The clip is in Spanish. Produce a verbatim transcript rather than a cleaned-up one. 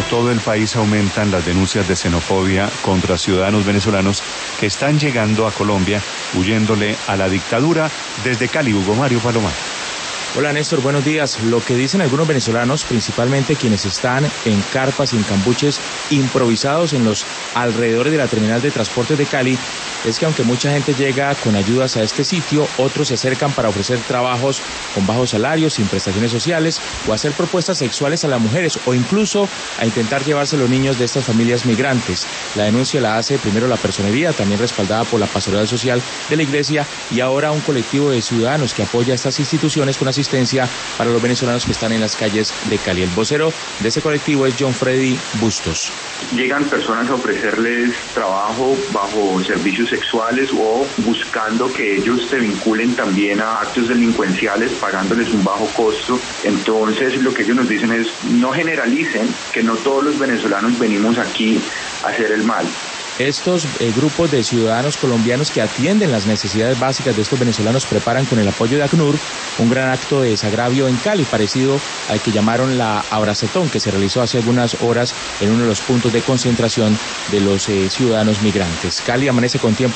todo el país aumentan las denuncias de xenofobia contra ciudadanos venezolanos que están llegando a Colombia huyéndole a la dictadura. Desde Cali, Hugo Mario Palomar. Hola Néstor, buenos días. Lo que dicen algunos venezolanos, principalmente quienes están en carpas y en cambuches improvisados en los alrededores de la terminal de transportes de Cali, es que aunque mucha gente llega con ayudas a este sitio, otros se acercan para ofrecer trabajos con bajos salarios, sin prestaciones sociales, o hacer propuestas sexuales a las mujeres, o incluso a intentar llevarse los niños de estas familias migrantes. La denuncia la hace primero la personería, también respaldada por la Pastoral Social de la Iglesia, y ahora un colectivo de ciudadanos que apoya a estas instituciones con asistencia para los venezolanos que están en las calles de Cali. El vocero de ese colectivo es John Freddy Bustos. Llegan personas a ofrecerles trabajo bajo servicios sexuales o buscando que ellos se vinculen también a actos delincuenciales pagándoles un bajo costo. Entonces lo que ellos nos dicen es no generalicen, que no todos los venezolanos venimos aquí a hacer el mal. Estos eh, grupos de ciudadanos colombianos que atienden las necesidades básicas de estos venezolanos preparan con el apoyo de ACNUR un gran acto de desagravio en Cali, parecido al que llamaron la Abracetón, que se realizó hace algunas horas en uno de los puntos de concentración de los eh, ciudadanos migrantes. Cali amanece con tiempo